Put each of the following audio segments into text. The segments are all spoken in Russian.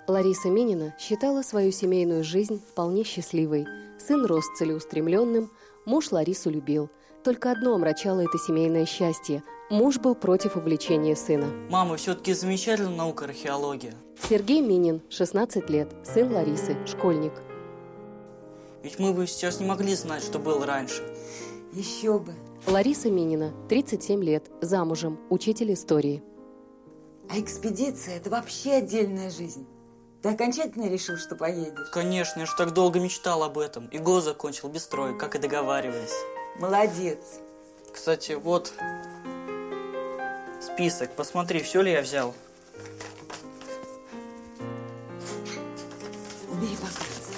Лариса Минина считала свою семейную жизнь вполне счастливой. Сын рос целеустремленным, муж Ларису любил. Только одно омрачало это семейное счастье – муж был против увлечения сына. Мама, все-таки замечательная наука археология. Сергей Минин, 16 лет, сын Ларисы, школьник. Ведь мы бы сейчас не могли знать, что было раньше. Еще бы. Лариса Минина, 37 лет, замужем, учитель истории. А экспедиция – это вообще отдельная жизнь. Ты окончательно решил, что поедешь? Конечно, я же так долго мечтал об этом. И год закончил без троек, как и договаривались. Молодец. Кстати, вот список. Посмотри, все ли я взял. Убери пока.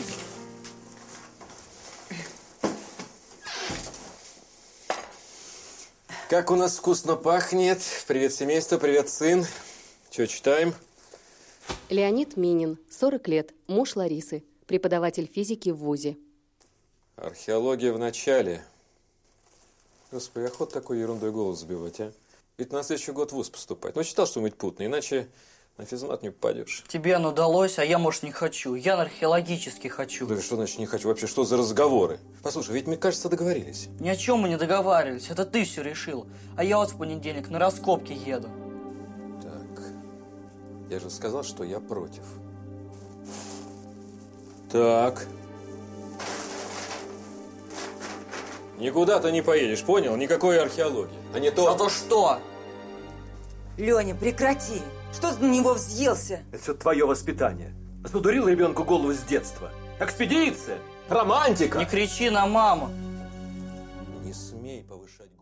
Как у нас вкусно пахнет. Привет, семейство, привет, сын. Че, читаем? Леонид Минин, 40 лет, муж Ларисы, преподаватель физики в вузе. Археология в начале. Господи, охота такой ерундой голову забивать, а? Ведь на следующий год в вуз поступать. Ну, читал что-нибудь путное, иначе на физмат не попадешь. Тебе оно удалось, а я, может, не хочу. Я на археологический хочу. Да что значит не хочу? Вообще, что за разговоры? Послушай, ведь, мне кажется, договорились. Ни о чем мы не договаривались. Это ты все решил. А я вот в понедельник на раскопки еду. Так, я же сказал, что я против. Так. Никуда ты не поедешь, понял? Никакой археологии. А не то... А то что? Леня, прекрати. Что ты на него взъелся? Это все твое воспитание. Задурил ребенку голову с детства. Экспедиция, романтика. Не кричи на маму. Не смей повышать голос.